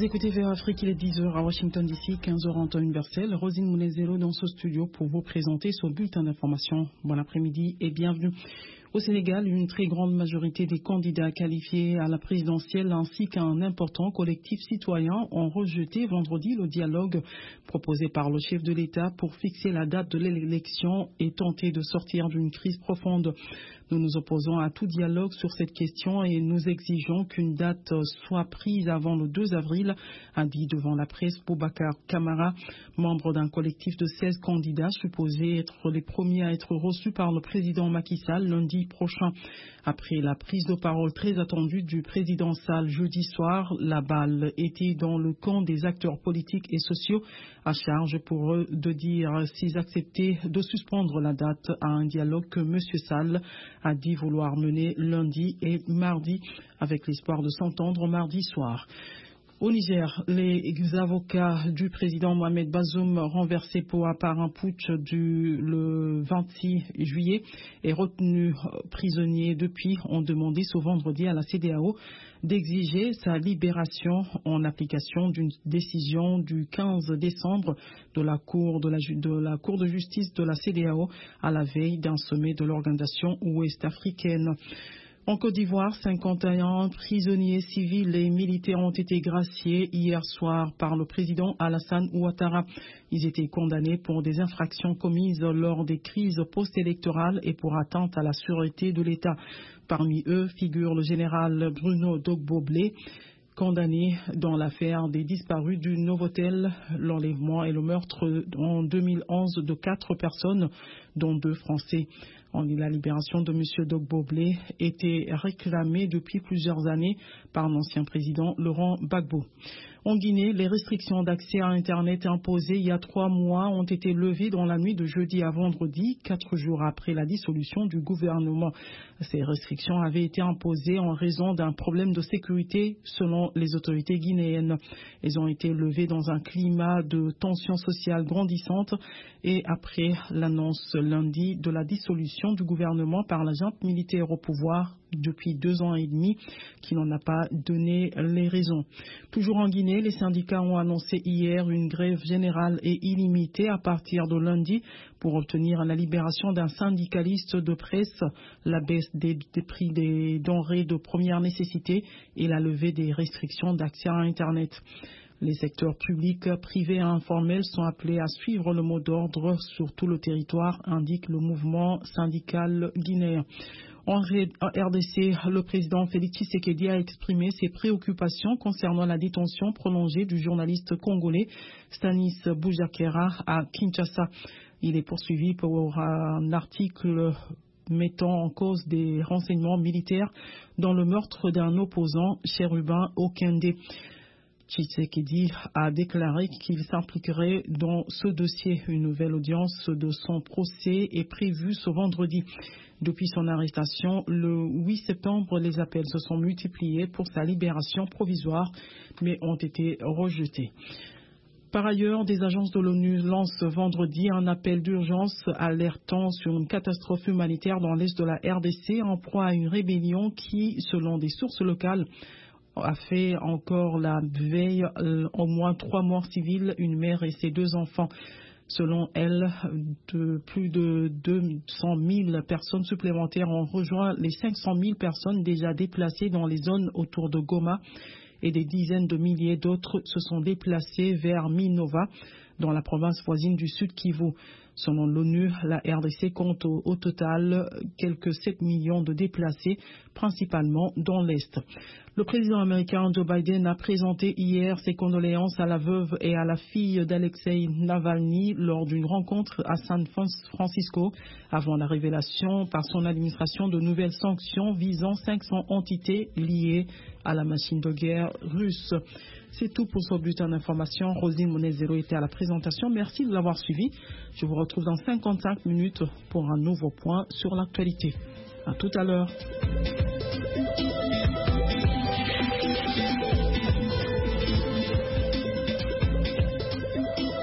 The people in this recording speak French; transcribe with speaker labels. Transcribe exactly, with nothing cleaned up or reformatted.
Speaker 1: Vous écoutez V O Afrique, il est dix heures à Washington D C, quinze heures en temps universel. Rosine Mounezelo dans ce studio pour vous présenter son bulletin d'information. Bon après-midi et bienvenue. Au Sénégal, une très grande majorité des candidats qualifiés à la présidentielle ainsi qu'un important collectif citoyen ont rejeté vendredi le dialogue proposé par le chef de l'État pour fixer la date de l'élection et tenter de sortir d'une crise profonde. Nous nous opposons à tout dialogue sur cette question et nous exigeons qu'une date soit prise avant le deux avril, a dit devant la presse Boubacar Camara, membre d'un collectif de seize candidats supposés être les premiers à être reçus par le président Macky Sall lundi prochain. Après la prise de parole très attendue du président Sall jeudi soir, la balle était dans le camp des acteurs politiques et sociaux, à charge pour eux de dire s'ils acceptaient de suspendre la date à un dialogue que M. Sall a dit vouloir mener lundi et mardi, avec l'espoir de s'entendre mardi soir. Au Niger, les avocats du président Mohamed Bazoum, renversé par un putsch du, le vingt-six juillet et retenu prisonnier depuis, ont demandé ce vendredi à la C D A O d'exiger sa libération en application d'une décision du quinze décembre de la Cour de, la, de la Cour de justice de la C D A O à la veille d'un sommet de l'organisation ouest-africaine. En Côte d'Ivoire, cinquante et un prisonniers civils et militaires ont été graciés hier soir par le président Alassane Ouattara. Ils étaient condamnés pour des infractions commises lors des crises post-électorales et pour atteinte à la sûreté de l'État. Parmi eux figure le général Bruno Dogbo-Blé, condamné dans l'affaire des disparus du Novotel, l'enlèvement et le meurtre en deux mille onze de quatre personnes, dont deux Français. La libération de M. Dogbo-Blé était réclamée depuis plusieurs années par l'ancien président Laurent Gbagbo. En Guinée, les restrictions d'accès à Internet imposées il y a trois mois ont été levées dans la nuit de jeudi à vendredi, quatre jours après la dissolution du gouvernement. Ces restrictions avaient été imposées en raison d'un problème de sécurité selon les autorités guinéennes. Elles ont été levées dans un climat de tension sociale grandissante et après l'annonce lundi de la dissolution du gouvernement par la junte militaire au pouvoir depuis deux ans et demi, qui n'en a pas donné les raisons. Toujours en Guinée, les syndicats ont annoncé hier une grève générale et illimitée à partir de lundi pour obtenir la libération d'un syndicaliste de presse, la baisse des, des prix des denrées de première nécessité et la levée des restrictions d'accès à Internet. Les secteurs publics, privés et informels sont appelés à suivre le mot d'ordre sur tout le territoire, indique le mouvement syndical guinéen. En R D C, le président Félix Tshisekedi a exprimé ses préoccupations concernant la détention prolongée du journaliste congolais Stanis Boujakera à Kinshasa. Il est poursuivi pour un article mettant en cause des renseignements militaires dans le meurtre d'un opposant, Chérubin Okende. Tshisekedi a déclaré qu'il s'impliquerait dans ce dossier. Une nouvelle audience de son procès est prévue ce vendredi. Depuis son arrestation, le huit septembre, les appels se sont multipliés pour sa libération provisoire, mais ont été rejetés. Par ailleurs, des agences de l'ONU lancent vendredi un appel d'urgence alertant sur une catastrophe humanitaire dans l'est de la R D C en proie à une rébellion qui, selon des sources locales, a fait encore la veille euh, au moins trois morts civiles, une mère et ses deux enfants. Selon elle, de plus de deux cent mille personnes supplémentaires ont rejoint les cinq cent mille personnes déjà déplacées dans les zones autour de Goma et des dizaines de milliers d'autres se sont déplacées vers Minova, dans la province voisine du Sud Kivu. Selon l'ONU, la R D C compte au, au total quelques sept millions de déplacés, principalement dans l'Est. Le président américain Joe Biden a présenté hier ses condoléances à la veuve et à la fille d'Alexei Navalny lors d'une rencontre à San Francisco avant la révélation par son administration de nouvelles sanctions visant cinq cents entités liées à la machine de guerre russe. C'est tout pour ce bulletin d'information. Rosine Mounezelo était à la présentation. Merci de l'avoir suivi. Je vous retrouve dans cinquante-cinq minutes pour un nouveau point sur l'actualité. À tout à l'heure.